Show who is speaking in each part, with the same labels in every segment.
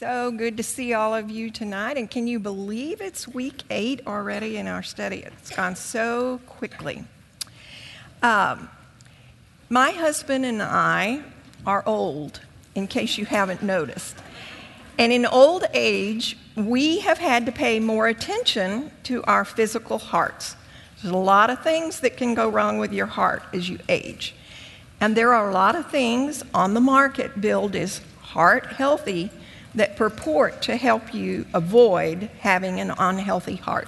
Speaker 1: So good to see all of you tonight. And can you believe it's week 8 already in our study? It's gone so quickly. My husband and I are old, in case you haven't noticed. And in old age, we have had to pay more attention to our physical hearts. There's a lot of things that can go wrong with your heart as you age. And there are a lot of things on the market billed as heart healthy that purport to help you avoid having an unhealthy heart.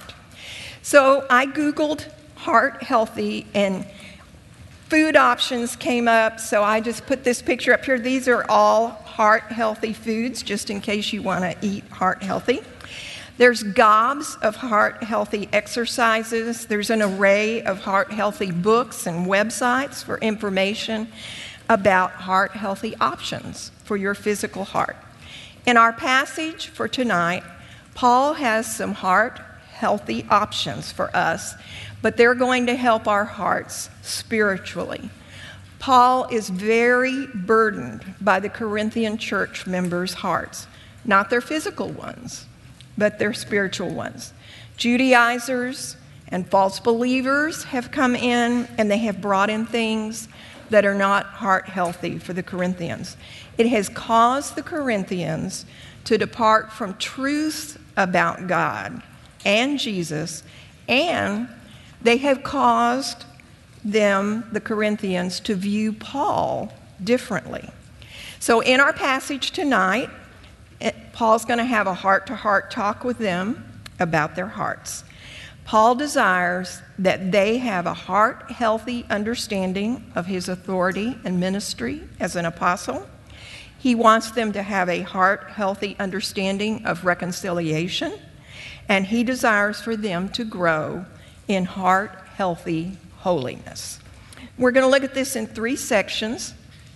Speaker 1: So I Googled heart healthy and food options came up, so I just put this picture up here. These are all heart healthy foods, just in case you want to eat heart healthy. There's gobs of heart healthy exercises. There's an array of heart healthy books and websites for information about heart healthy options for your physical heart. In our passage for tonight, Paul has some heart healthy options for us, but they're going to help our hearts spiritually. Paul is very burdened by the Corinthian church members' hearts, not their physical ones, but their spiritual ones. Judaizers and false believers have come in, and they have brought in things that are not heart healthy for the Corinthians. It has caused the Corinthians to depart from truth about God and Jesus, and they have caused them, the Corinthians, to view Paul differently. So in our passage tonight, Paul's going to have a heart-to-heart talk with them about their hearts. Paul desires that they have a heart-healthy understanding of his authority and ministry as an apostle. He wants them to have a heart-healthy understanding of reconciliation, and he desires for them to grow in heart-healthy holiness. We're going to look at this in 3 sections.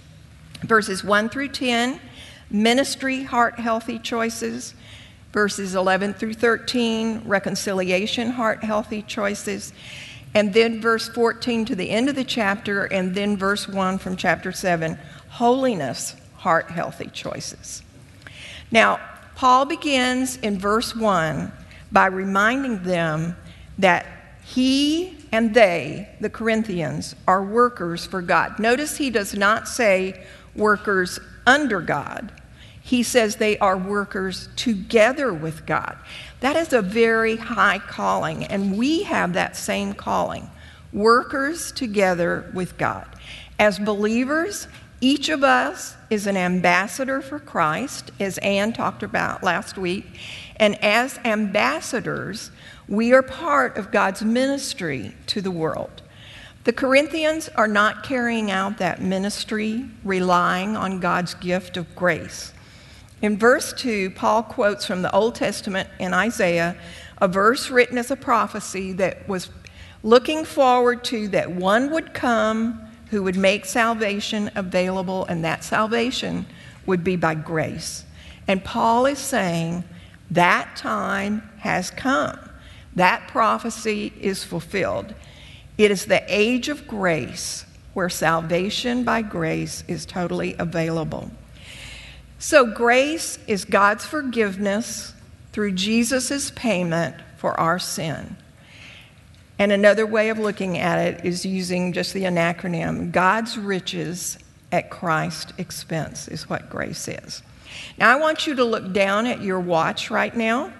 Speaker 1: Verses 1 through 10, ministry heart-healthy choices. Verses 11 through 13, reconciliation heart-healthy choices. And then verse 14 to the end of the chapter, and then verse 1 from chapter 7, holiness heart-healthy choices. Now, Paul begins in verse 1 by reminding them that he and they, the Corinthians, are workers for God. Notice he does not say workers under God. He says they are workers together with God. That is a very high calling, and we have that same calling, workers together with God. As believers, each of us is an ambassador for Christ, as Ann talked about last week, and as ambassadors, we are part of God's ministry to the world. The Corinthians are not carrying out that ministry relying on God's gift of grace. In verse 2, Paul quotes from the Old Testament in Isaiah, a verse written as a prophecy that was looking forward to that one would come who would make salvation available, and that salvation would be by grace. And Paul is saying that time has come. That prophecy is fulfilled. It is the age of grace where salvation by grace is totally available. So grace is God's forgiveness through Jesus' payment for our sin. And another way of looking at it is using just the acronym, God's riches at Christ's expense is what grace is. Now I want you to look down at your watch right now,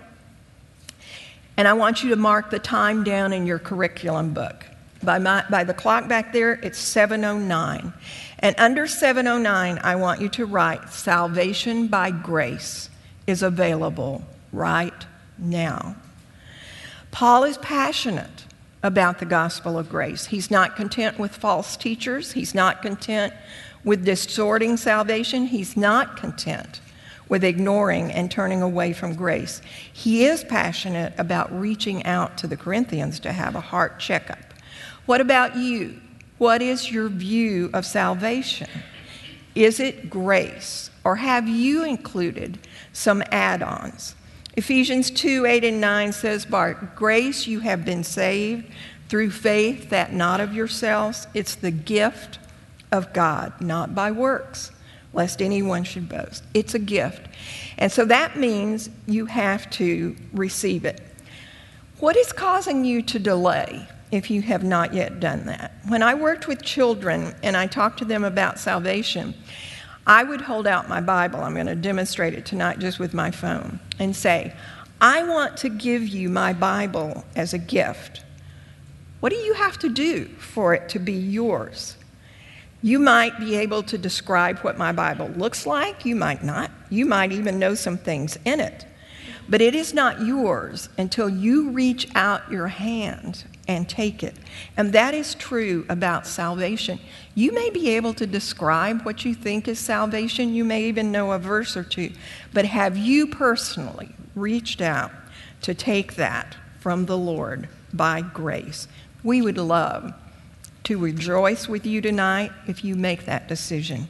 Speaker 1: and I want you to mark the time down in your curriculum book. By the clock back there, it's 7:09. And under 7:09, I want you to write, salvation by grace is available right now. Paul is passionate about the gospel of grace. He's not content with false teachers. He's not content with distorting salvation. He's not content with ignoring and turning away from grace. He is passionate about reaching out to the Corinthians to have a heart checkup. What about you? What is your view of salvation? Is it grace, or have you included some add-ons? Ephesians 2:8-9 says, by grace you have been saved through faith, that not of yourselves. It's the gift of God, not by works, lest anyone should boast. It's a gift. And so that means you have to receive it. What is causing you to delay if you have not yet done that? When I worked with children and I talked to them about salvation, I would hold out my Bible. I'm going to demonstrate it tonight just with my phone and say, I want to give you my Bible as a gift. What do you have to do for it to be yours? You might be able to describe what my Bible looks like. You might not. You might even know some things in it. But it is not yours until you reach out your hand and take it. And that is true about salvation. You may be able to describe what you think is salvation. You may even know a verse or two. But have you personally reached out to take that from the Lord by grace? We would love to rejoice with you tonight if you make that decision.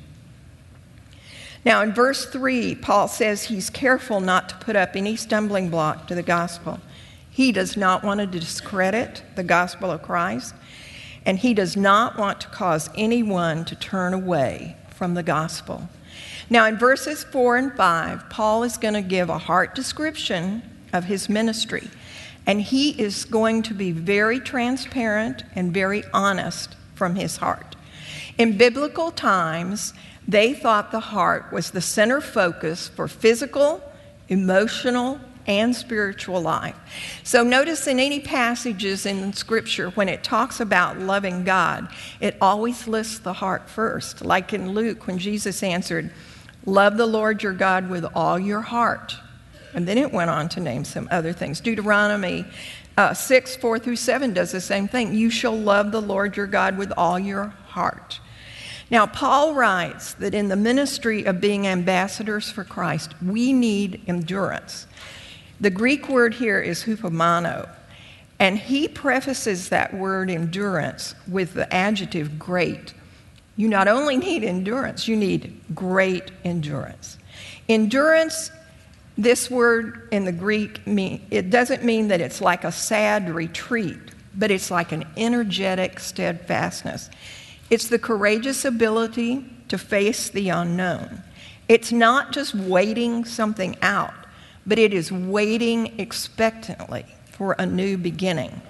Speaker 1: Now, in verse 3, Paul says he's careful not to put up any stumbling block to the gospel. He does not want to discredit the gospel of Christ, and he does not want to cause anyone to turn away from the gospel. Now, in verses 4 and 5, Paul is going to give a heart description of his ministry. And he is going to be very transparent and very honest from his heart. In biblical times, they thought the heart was the center focus for physical, emotional, and spiritual life. So notice in any passages in Scripture, when it talks about loving God, it always lists the heart first. Like in Luke, when Jesus answered, "Love the Lord your God with all your heart." And then it went on to name some other things. Deuteronomy 6, 4 through 7 does the same thing. You shall love the Lord your God with all your heart. Now, Paul writes that in the ministry of being ambassadors for Christ, we need endurance. The Greek word here is hupomano, and he prefaces that word endurance with the adjective great. You not only need endurance, you need great endurance. Endurance, this word in the Greek, it doesn't mean that it's like a sad retreat, but it's like an energetic steadfastness. It's the courageous ability to face the unknown. It's not just waiting something out, but it is waiting expectantly for a new beginning.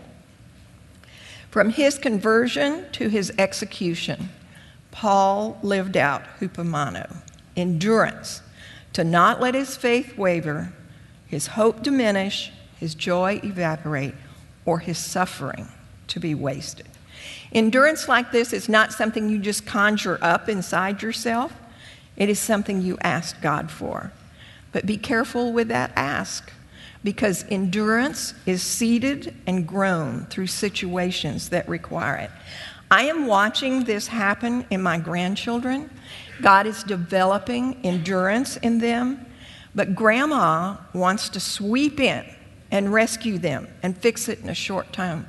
Speaker 1: From his conversion to his execution, Paul lived out hupomano, endurance, to not let his faith waver, his hope diminish, his joy evaporate, or his suffering to be wasted. Endurance like this is not something you just conjure up inside yourself. It is something you ask God for. But be careful with that ask, because endurance is seeded and grown through situations that require it. I am watching this happen in my grandchildren. God is developing endurance in them, but Grandma wants to sweep in and rescue them and fix it in a short-term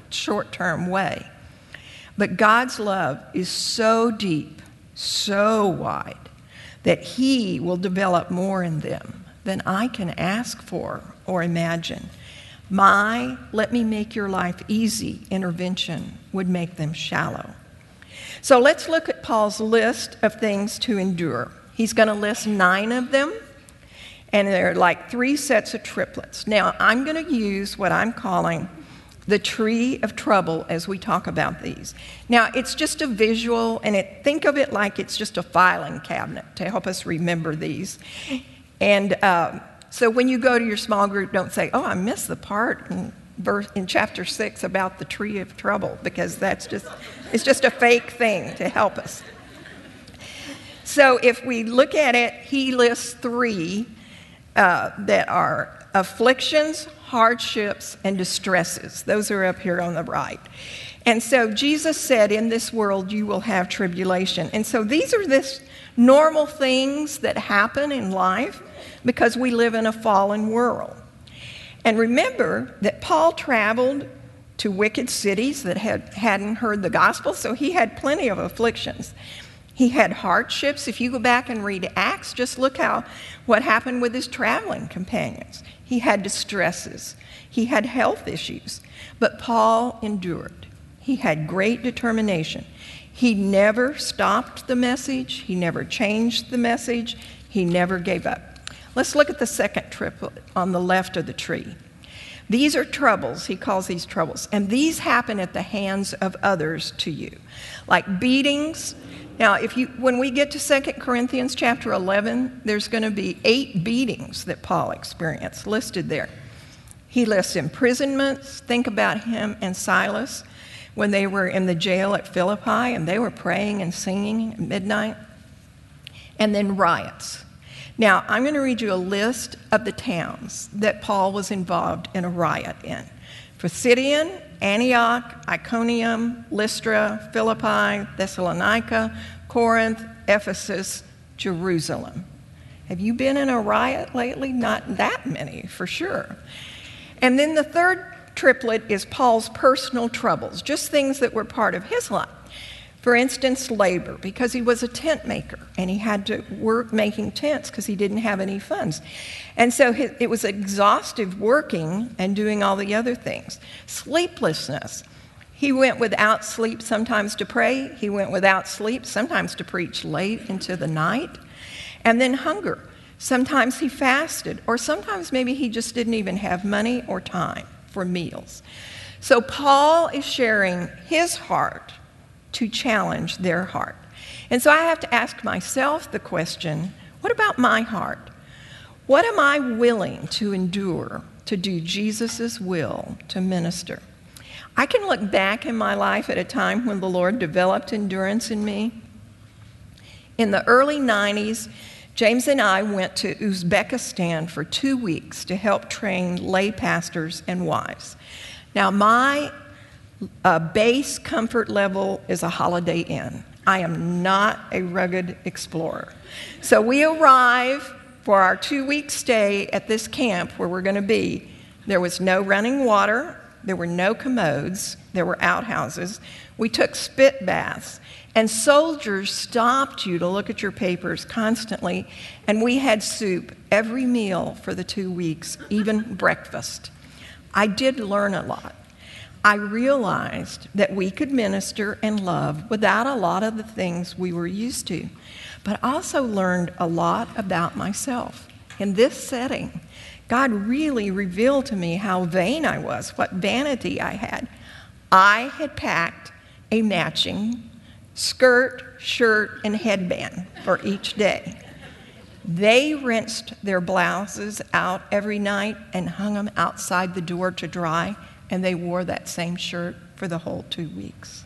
Speaker 1: way. But God's love is so deep, so wide, that He will develop more in them than I can ask for or imagine. My "let me make your life easy" intervention would make them shallow. So let's look at Paul's list of things to endure. He's going to list 9 of them, and they're like 3 sets of triplets. Now, I'm going to use what I'm calling the tree of trouble as we talk about these. Now, it's just a visual, and think of it like it's just a filing cabinet to help us remember these. And so when you go to your small group, don't say, "Oh, I missed the part in chapter 6 about the tree of trouble," because it's just a fake thing to help us. So if we look at it, he lists 3 that are afflictions, hardships, and distresses. Those are up here on the right. And so Jesus said, "In this world you will have tribulation." And so these are this normal things that happen in life because we live in a fallen world. And remember that Paul traveled to wicked cities that hadn't heard the gospel, so he had plenty of afflictions. He had hardships. If you go back and read Acts, just look what happened with his traveling companions. He had distresses. He had health issues. But Paul endured. He had great determination. He never stopped the message. He never changed the message. He never gave up. Let's look at the second triplet on the left of the tree. These are troubles, he calls these troubles, and these happen at the hands of others to you, like beatings. Now, when we get to 2 Corinthians chapter 11, there's going to be 8 beatings that Paul experienced listed there. He lists imprisonments. Think about him and Silas when they were in the jail at Philippi and they were praying and singing at midnight. And then riots. Now, I'm going to read you a list of the towns that Paul was involved in a riot in. Pisidian, Antioch, Iconium, Lystra, Philippi, Thessalonica, Corinth, Ephesus, Jerusalem. Have you been in a riot lately? Not that many, for sure. And then the third triplet is Paul's personal troubles, just things that were part of his life. For instance, labor, because he was a tent maker and he had to work making tents because he didn't have any funds. And so it was exhaustive working and doing all the other things. Sleeplessness. He went without sleep sometimes to pray. He went without sleep sometimes to preach late into the night. And then hunger. Sometimes he fasted, or sometimes maybe he just didn't even have money or time for meals. So Paul is sharing his heart to challenge their heart. And so I have to ask myself the question, what about my heart? What am I willing to endure to do Jesus' will, to minister? I can look back in my life at a time when the Lord developed endurance in me. In the early 90s, James and I went to Uzbekistan for 2 weeks to help train lay pastors and wives. Now, my base comfort level is a Holiday Inn. I am not a rugged explorer. So we arrive for our 2-week stay at this camp where we're going to be. There was no running water. There were no commodes. There were outhouses. We took spit baths. And soldiers stopped you to look at your papers constantly. And we had soup every meal for the 2 weeks, even breakfast. I did learn a lot. I realized that we could minister and love without a lot of the things we were used to. But I also learned a lot about myself. In this setting, God really revealed to me how vain I was, what vanity I had. I had packed a matching skirt, shirt, and headband for each day. They rinsed their blouses out every night and hung them outside the door to dry, and they wore that same shirt for the whole 2 weeks.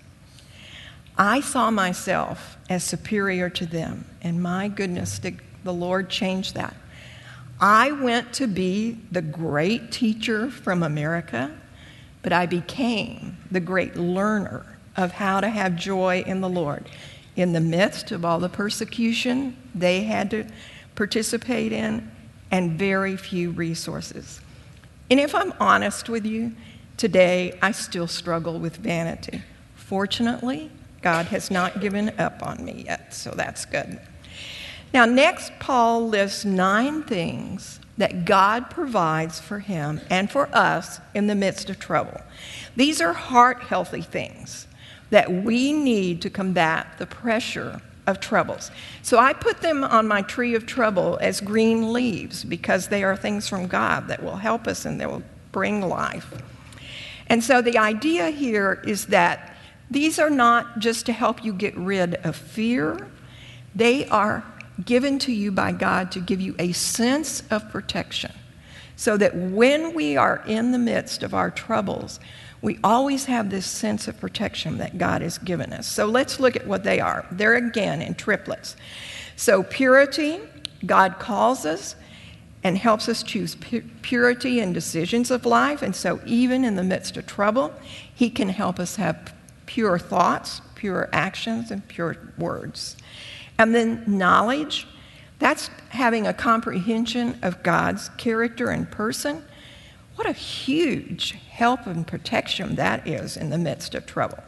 Speaker 1: I saw myself as superior to them, and my goodness, the Lord changed that. I went to be the great teacher from America, but I became the great learner of how to have joy in the Lord in the midst of all the persecution they had to participate in and very few resources. And if I'm honest with you, today I still struggle with vanity. Fortunately, God has not given up on me yet, so that's good. Now, next, Paul lists 9 things that God provides for him and for us in the midst of trouble. These are heart-healthy things that we need to combat the pressure of troubles. So I put them on my tree of trouble as green leaves because they are things from God that will help us and that will bring life. And so the idea here is that these are not just to help you get rid of fear. They are given to you by God to give you a sense of protection so that when we are in the midst of our troubles, we always have this sense of protection that God has given us. So let's look at what they are. They're again in triplets. So purity, God calls us and helps us choose purity in decisions of life. And so even in the midst of trouble, he can help us have pure thoughts, pure actions, and pure words. And then knowledge, that's having a comprehension of God's character and person. What a huge help and protection that is in the midst of trouble.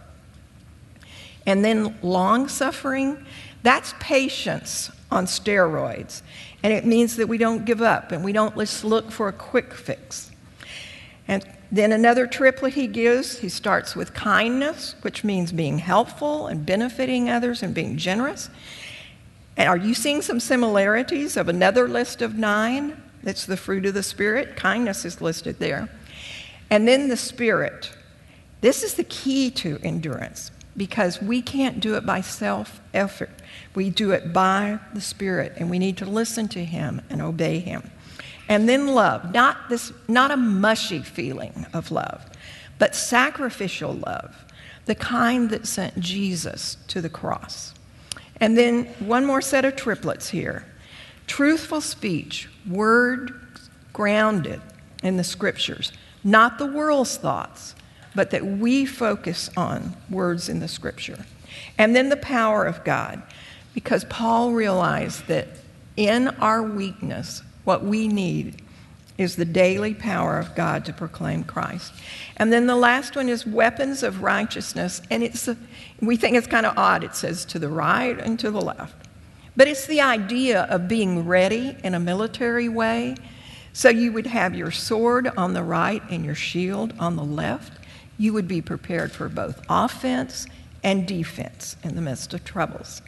Speaker 1: And then long-suffering, that's patience on steroids. And it means that we don't give up and we don't just look for a quick fix. And then another triplet he gives, he starts with kindness, which means being helpful and benefiting others and being generous. And are you seeing some similarities of another list of 9? That's the fruit of the Spirit. Kindness is listed there. And then the Spirit. This is the key to endurance because we can't do it by self-effort. We do it by the Spirit, and we need to listen to Him and obey Him. And then love, not a mushy feeling of love, but sacrificial love, the kind that sent Jesus to the cross. And then one more set of triplets here. Truthful speech, word grounded in the Scriptures, not the world's thoughts, but that we focus on words in the Scripture. And then the power of God, because Paul realized that in our weakness, what we need is the daily power of God to proclaim Christ. And then the last one is weapons of righteousness. And we think it's kind of odd. It says to the right and to the left. But it's the idea of being ready in a military way. So you would have your sword on the right and your shield on the left. You would be prepared for both offense and defense in the midst of troubles.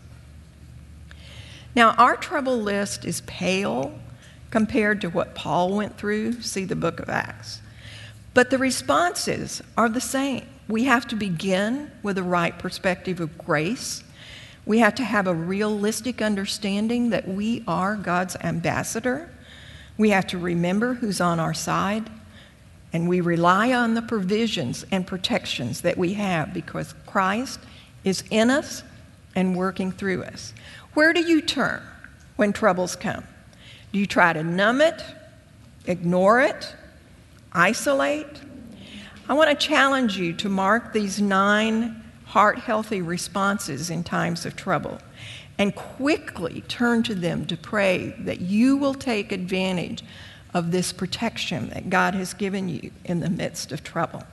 Speaker 1: Now, our trouble list is pale compared to what Paul went through. See the book of Acts. But the responses are the same. We have to begin with the right perspective of grace. We have to have a realistic understanding that we are God's ambassador. We have to remember who's on our side. And we rely on the provisions and protections that we have because Christ is in us and working through us. Where do you turn when troubles come? Do you try to numb it, ignore it, isolate? I want to challenge you to mark these 9 heart-healthy responses in times of trouble and quickly turn to them to pray that you will take advantage of this protection that God has given you in the midst of trouble.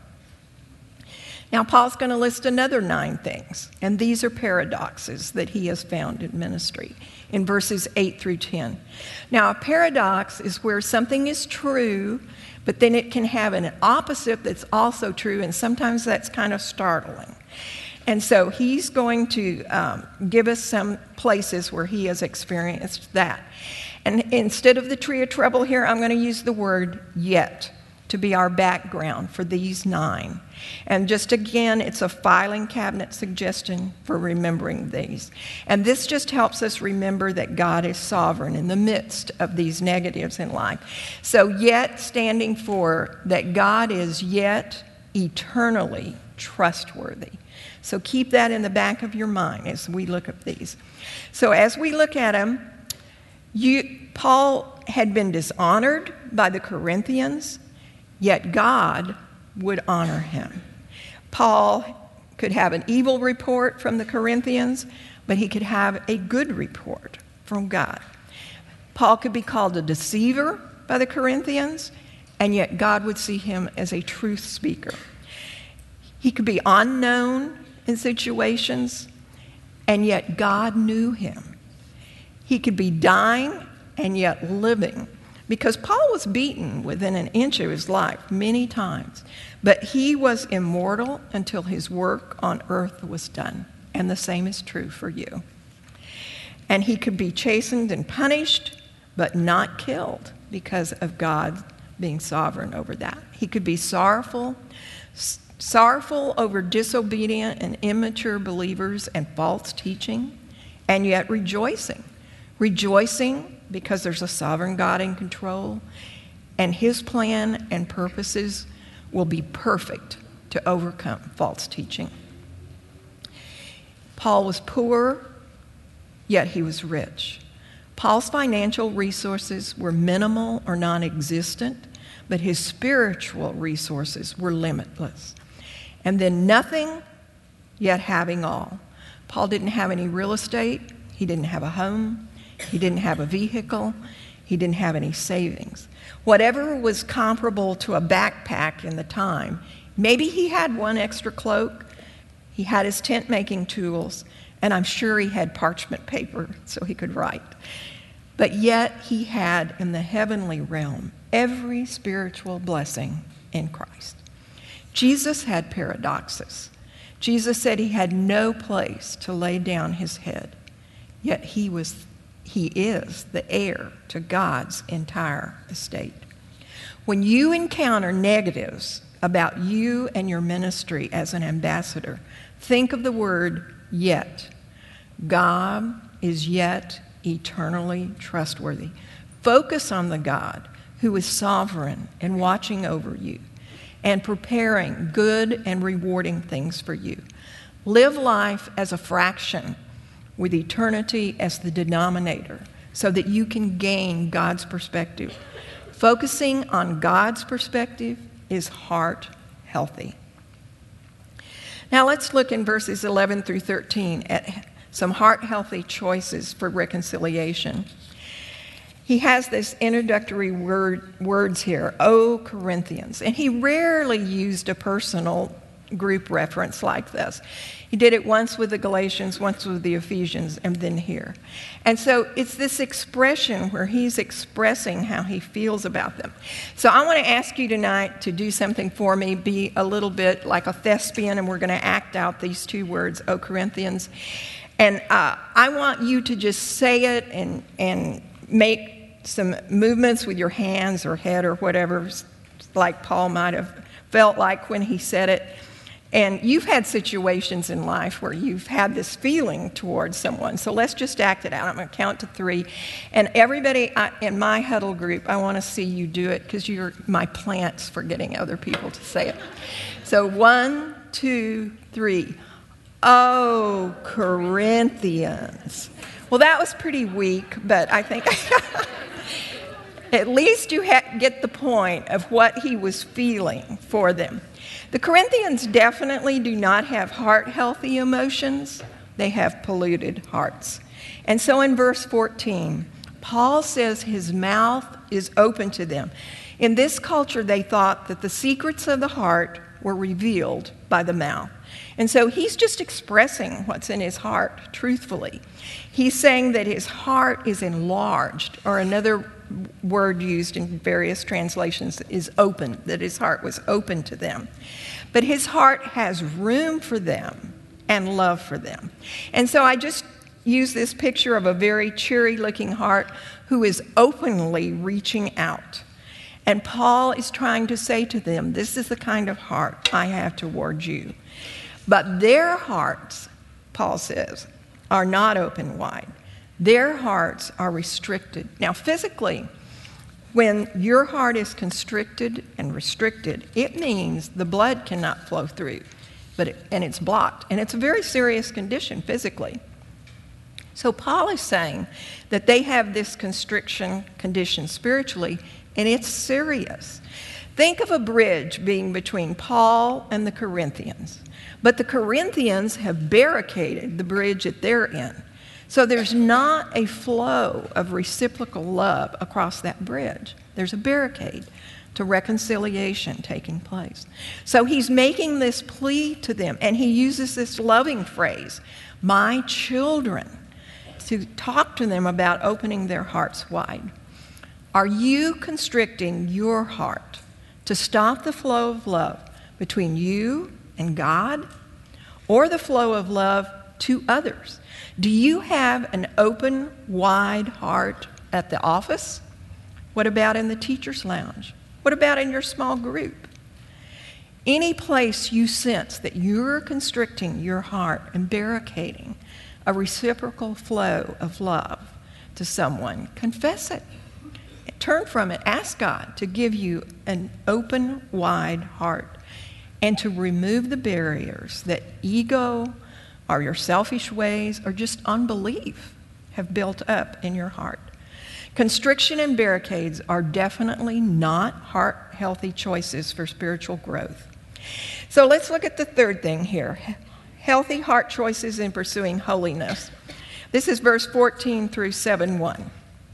Speaker 1: Now, Paul's going to list another 9 things, and these are paradoxes that he has found in ministry in verses 8 through 10. Now, a paradox is where something is true, but then it can have an opposite that's also true, and sometimes that's kind of startling. And so he's going to give us some places where he has experienced that. And instead of the tree of trouble here, I'm going to use the word yet to be our background for these 9. And just again, it's a filing cabinet suggestion for remembering these. And this just helps us remember that God is sovereign in the midst of these negatives in life. So yet standing for that God is yet eternally trustworthy. So keep that in the back of your mind as we look at these. So as we look at them, Paul had been dishonored by the Corinthians, yet God would honor him. Paul could have an evil report from the Corinthians, but he could have a good report from God. Paul could be called a deceiver by the Corinthians, and yet God would see him as a truth speaker. He could be unknown in situations, and yet God knew him. He could be dying and yet living, because Paul was beaten within an inch of his life many times, but he was immortal until his work on earth was done, and the same is true for you. And he could be chastened and punished, but not killed because of God being sovereign over that. He could be sorrowful over disobedient and immature believers and false teaching, and yet rejoicing because there's a sovereign God in control, and his plan and purposes will be perfect to overcome false teaching. Paul was poor, yet he was rich. Paul's financial resources were minimal or non-existent, but his spiritual resources were limitless. And then nothing, yet having all. Paul didn't have any real estate. He didn't have a home. He didn't have a vehicle. He didn't have any savings. Whatever was comparable to a backpack in the time, maybe he had one extra cloak. He had his tent-making tools, and I'm sure he had parchment paper so he could write. But yet he had in the heavenly realm every spiritual blessing in Christ. Jesus had paradoxes. Jesus said he had no place to lay down his head, yet he is the heir to God's entire estate. When you encounter negatives about you and your ministry as an ambassador, think of the word yet. God is yet eternally trustworthy. Focus on the God who is sovereign and watching over you and preparing good and rewarding things for you. Live life as a fraction with eternity as the denominator so that you can gain God's perspective. Focusing on God's perspective is heart healthy. Now let's look in verses 11 through 13 at some heart healthy choices for reconciliation. He has this introductory words here, O Corinthians, and he rarely used a personal group reference like this. He did it once with the Galatians, once with the Ephesians, and then here. And so it's this expression where he's expressing how he feels about them. So I want to ask you tonight to do something for me, be a little bit like a thespian, and we're going to act out these two words, O Corinthians. And I want you to just say it and make some movements with your hands or head or whatever, like Paul might have felt like when he said it. And you've had situations in life where you've had this feeling towards someone. So let's just act it out. I'm going to count to 3. And everybody in my huddle group, I want to see you do it because you're my plants for getting other people to say it. So 1, 2, 3. Oh, Corinthians. Well, that was pretty weak, but I think at least you get the point of what he was feeling for them. The Corinthians definitely do not have heart-healthy emotions. They have polluted hearts. And so in verse 14, Paul says his mouth is open to them. In this culture, they thought that the secrets of the heart were revealed by the mouth. And so he's just expressing what's in his heart truthfully. He's saying that his heart is enlarged, or another word used in various translations is open, that his heart was open to them. But his heart has room for them and love for them. And so I just use this picture of a very cheery-looking heart who is openly reaching out. And Paul is trying to say to them, this is the kind of heart I have towards you. But their hearts, Paul says, are not open wide. Their hearts are restricted. Now, physically, when your heart is constricted and restricted, it means the blood cannot flow through, and it's blocked. And it's a very serious condition physically. So Paul is saying that they have this constriction condition spiritually, and it's serious. Think of a bridge being between Paul and the Corinthians. But the Corinthians have barricaded the bridge that they're in. So there's not a flow of reciprocal love across that bridge. There's a barricade to reconciliation taking place. So he's making this plea to them, and he uses this loving phrase, my children, to talk to them about opening their hearts wide. Are you constricting your heart to stop the flow of love between you and God, or the flow of love to others? Do you have an open, wide heart at the office? What about in the teacher's lounge? What about in your small group? Any place you sense that you're constricting your heart and barricading a reciprocal flow of love to someone, confess it. Turn from it. Ask God to give you an open, wide heart and to remove the barriers that ego or your selfish ways or just unbelief have built up in your heart. Constriction and barricades are definitely not heart-healthy choices for spiritual growth. So let's look at the third thing here. Healthy heart choices in pursuing holiness. This is verse 14 through 7:1.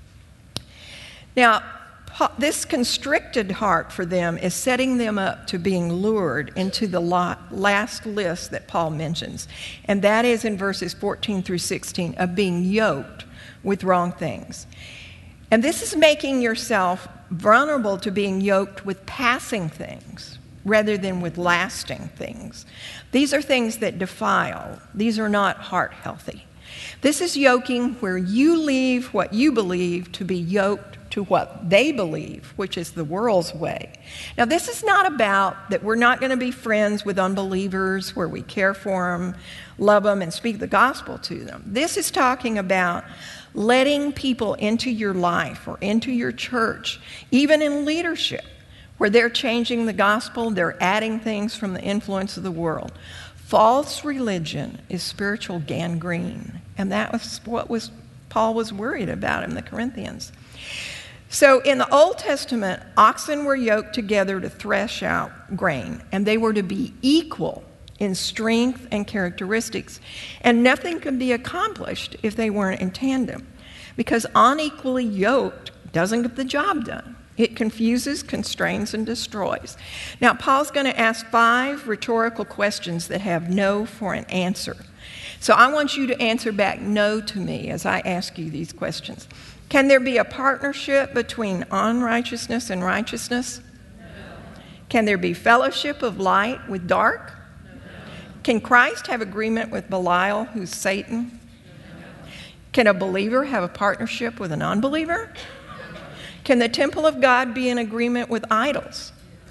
Speaker 1: Now, this constricted heart for them is setting them up to being lured into the last list that Paul mentions, and that is in verses 14 through 16 of being yoked with wrong things. And this is making yourself vulnerable to being yoked with passing things rather than with lasting things. These are things that defile. These are not heart healthy. This is yoking where you leave what you believe to be yoked to what they believe, which is the world's way. Now, this is not about that we're not going to be friends with unbelievers, where we care for them, love them, and speak the gospel to them. This is talking about letting people into your life or into your church, even in leadership, where they're changing the gospel, they're adding things from the influence of the world. False religion is spiritual gangrene, and that was what Paul was worried about in the Corinthians. So in the Old Testament, oxen were yoked together to thresh out grain, and they were to be equal in strength and characteristics, and nothing could be accomplished if they weren't in tandem, because unequally yoked doesn't get the job done. It confuses, constrains, and destroys. Now, Paul's going to ask 5 rhetorical questions that have no for an answer. So I want you to answer back no to me as I ask you these questions. Can there be a partnership between unrighteousness and righteousness? No. Can there be fellowship of light with dark? No. Can Christ have agreement with Belial, who's Satan? No. Can a believer have a partnership with an unbeliever? Can the temple of God be in agreement with idols?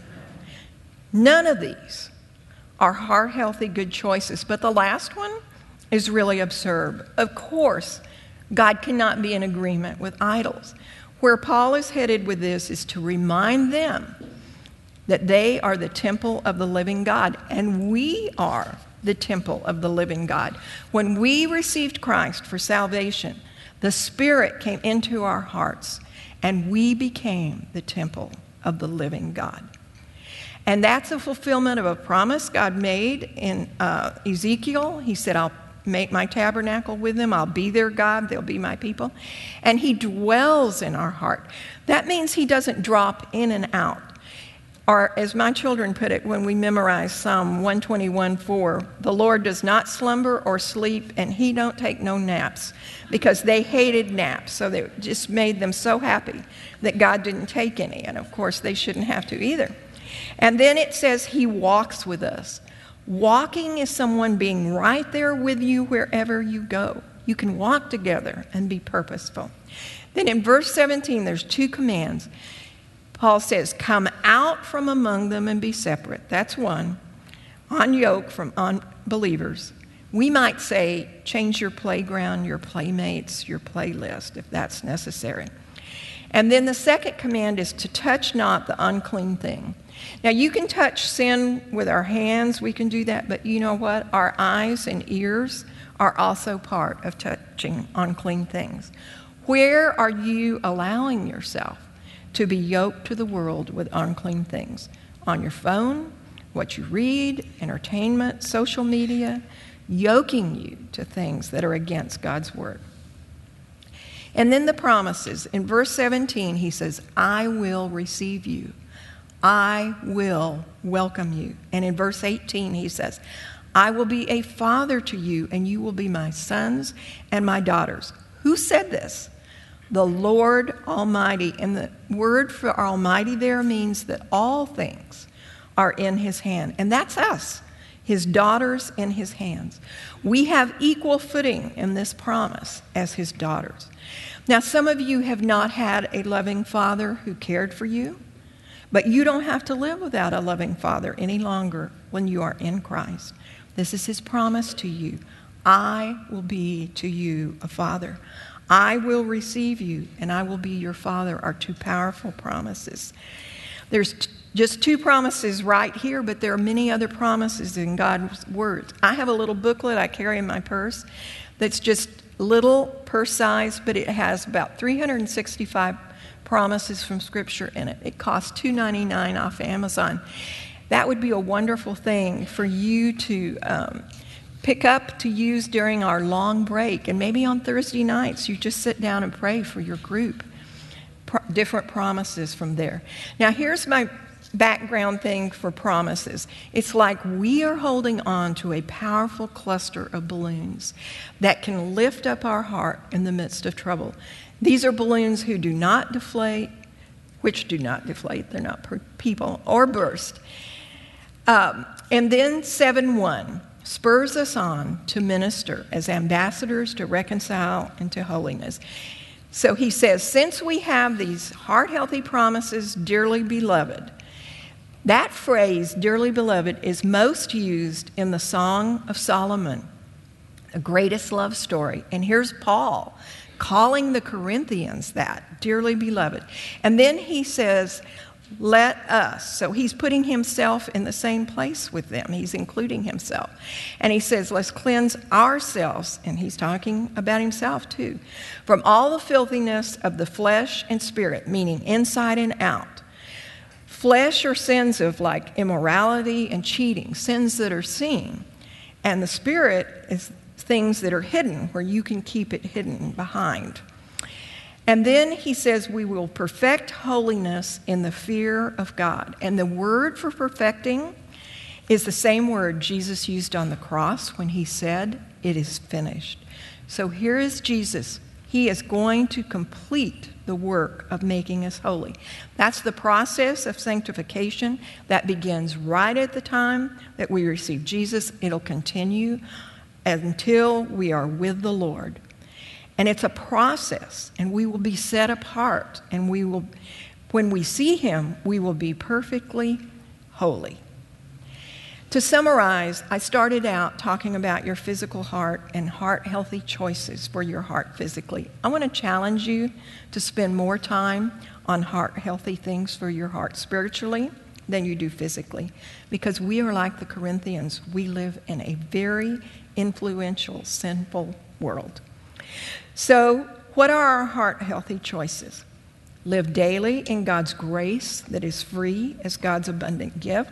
Speaker 1: None of these are heart-healthy, good choices. But the last one is really absurd. Of course, God cannot be in agreement with idols. Where Paul is headed with this is to remind them that they are the temple of the living God, and we are the temple of the living God. When we received Christ for salvation, the Spirit came into our hearts, and we became the temple of the living God. And that's a fulfillment of a promise God made in Ezekiel. He said, I'll make my tabernacle with them. I'll be their God. They'll be my people. And he dwells in our heart. That means he doesn't drop in and out. Or as my children put it when we memorize Psalm 121:4, the Lord does not slumber or sleep, and he don't take no naps, because they hated naps. So they just made them so happy that God didn't take any. And of course, they shouldn't have to either. And then it says he walks with us. Walking is someone being right there with you wherever you go. You can walk together and be purposeful. Then in verse 17, there's 2 commands. Paul says, come out from among them and be separate. That's one. Unyoke from unbelievers. We might say, change your playground, your playmates, your playlist, if that's necessary. And then the second command is to touch not the unclean thing. Now, you can touch sin with our hands. We can do that. But you know what? Our eyes and ears are also part of touching unclean things. Where are you allowing yourself to be yoked to the world with unclean things? On your phone, what you read, entertainment, social media, yoking you to things that are against God's word. And then the promises. In verse 17, he says, I will receive you. I will welcome you. And in verse 18, he says, I will be a father to you, and you will be my sons and my daughters. Who said this? The Lord Almighty. And the word for Almighty there means that all things are in his hand. And that's us, his daughters in his hands. We have equal footing in this promise as his daughters. Now, some of you have not had a loving father who cared for you, but you don't have to live without a loving father any longer when you are in Christ. This is his promise to you. I will be to you a father. I will receive you, and I will be your father, are 2 powerful promises. There's just 2 promises right here, but there are many other promises in God's words. I have a little booklet I carry in my purse that's just little purse size, but it has about 365 promises from Scripture in it. It costs $2.99 off Amazon. That would be a wonderful thing for you to pick up to use during our long break. And maybe on Thursday nights, you just sit down and pray for your group. Different promises from there. Now, here's my background thing for promises. It's like we are holding on to a powerful cluster of balloons that can lift up our heart in the midst of trouble. These are balloons who do not deflate, which do not deflate, they're not people, or burst. And then 7:1 spurs us on to minister as ambassadors to reconcile and to holiness. So he says, since we have these heart-healthy promises, dearly beloved, that phrase, dearly beloved, is most used in the Song of Solomon, the greatest love story. And here's Paul calling the Corinthians that, dearly beloved. And then he says, let us. So he's putting himself in the same place with them. He's including himself. And he says, let's cleanse ourselves, and he's talking about himself too, from all the filthiness of the flesh and spirit, meaning inside and out. Flesh are sins of like immorality and cheating, sins that are seen. And the spirit is things that are hidden, where you can keep it hidden behind. And then he says we will perfect holiness in the fear of God. And the word for perfecting is the same word Jesus used on the cross when he said, it is finished. So here is Jesus. He is going to complete the work of making us holy. That's the process of sanctification that begins right at the time that we receive Jesus. It'll continue until we are with the Lord. And it's a process, and we will be set apart, and we will, when we see him, we will be perfectly holy. To summarize, I started out talking about your physical heart and heart-healthy choices for your heart physically. I want to challenge you to spend more time on heart-healthy things for your heart spiritually than you do physically, because we are like the Corinthians. We live in a very influential, sinful world. So, what are our heart-healthy choices? Live daily in God's grace that is free as God's abundant gift.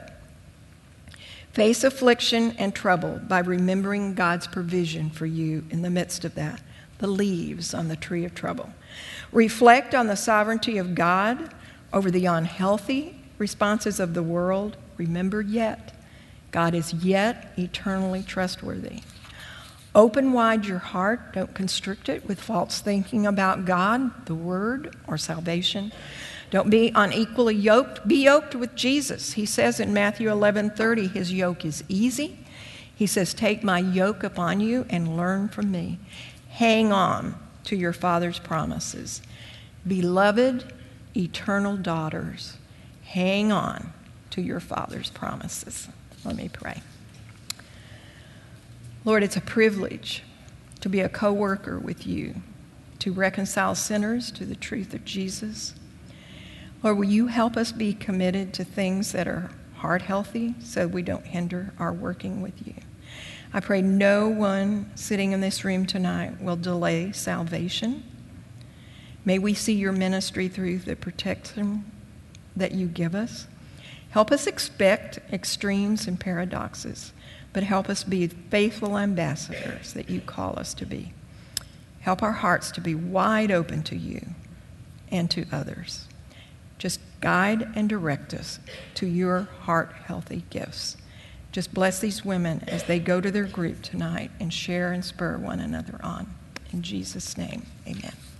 Speaker 1: Face affliction and trouble by remembering God's provision for you in the midst of that, the leaves on the tree of trouble. Reflect on the sovereignty of God over the unhealthy responses of the world. Remember yet, God is yet eternally trustworthy. Open wide your heart. Don't constrict it with false thinking about God, the Word, or salvation. Don't be unequally yoked. Be yoked with Jesus. He says in Matthew 11:30, his yoke is easy. He says, take my yoke upon you and learn from me. Hang on to your Father's promises. Beloved, eternal daughters, hang on to your Father's promises. Let me pray. Lord, it's a privilege to be a co-worker with you, to reconcile sinners to the truth of Jesus. Lord, will you help us be committed to things that are heart-healthy so we don't hinder our working with you? I pray no one sitting in this room tonight will delay salvation. May we see your ministry through the protection that you give us. Help us expect extremes and paradoxes, but help us be faithful ambassadors that you call us to be. Help our hearts to be wide open to you and to others. Just guide and direct us to your heart-healthy gifts. Just bless these women as they go to their group tonight and share and spur one another on. In Jesus' name, amen.